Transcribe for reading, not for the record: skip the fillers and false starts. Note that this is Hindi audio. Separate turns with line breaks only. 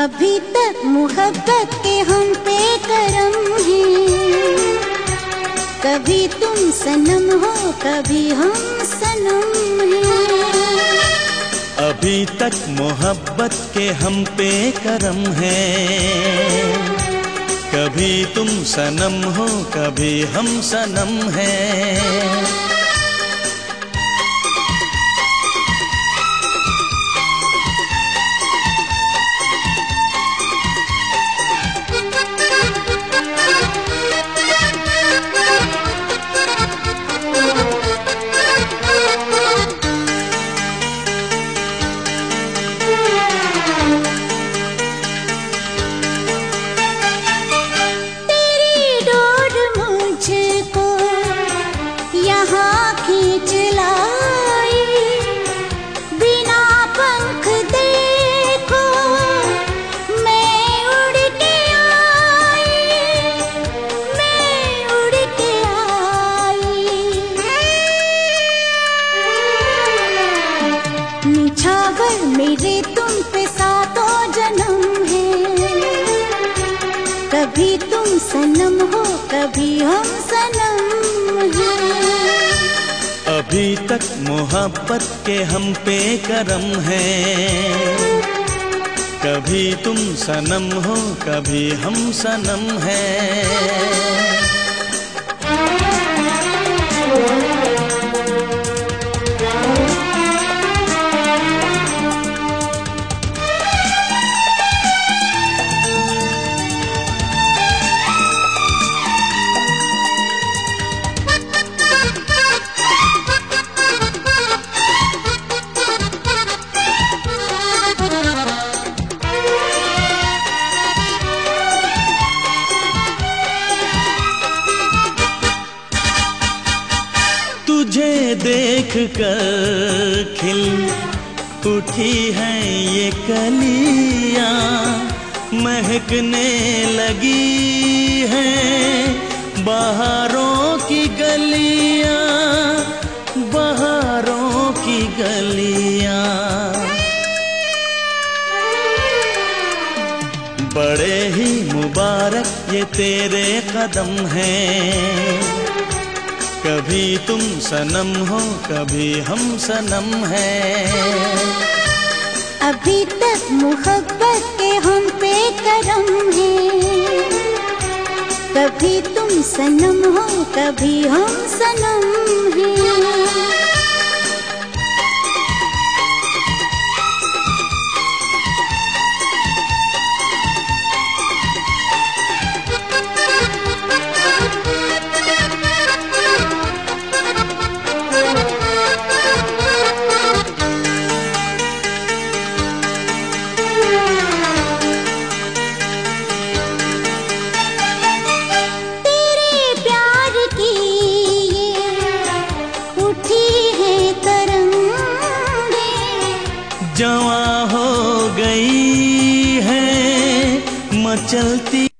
अभी तक मोहब्बत के हम पे करम हैं। कभी तुम सनम हो कभी हम सनम हैं।
अभी तक मोहब्बत के हम पे करम है। कभी तुम सनम हो कभी हम सनम हैं।
निछावर मेरे तुम पे सातों जन्म है। कभी तुम सनम हो कभी हम सनम हैं।
अभी तक मोहब्बत के हम पे करम है। कभी तुम सनम हो कभी हम सनम हैं। तुझे देख कर खिल उठी है ये कलियां, महकने लगी है बहारों की गलियां, बहारों की गलियां। बड़े ही मुबारक ये तेरे कदम हैं। कभी तुम सनम हो कभी हम सनम हैं।
अभी तक मोहब्बत के हम पे करम हैं। कभी तुम सनम हो कभी हम सनम हैं।
जवां हो गई है मचलती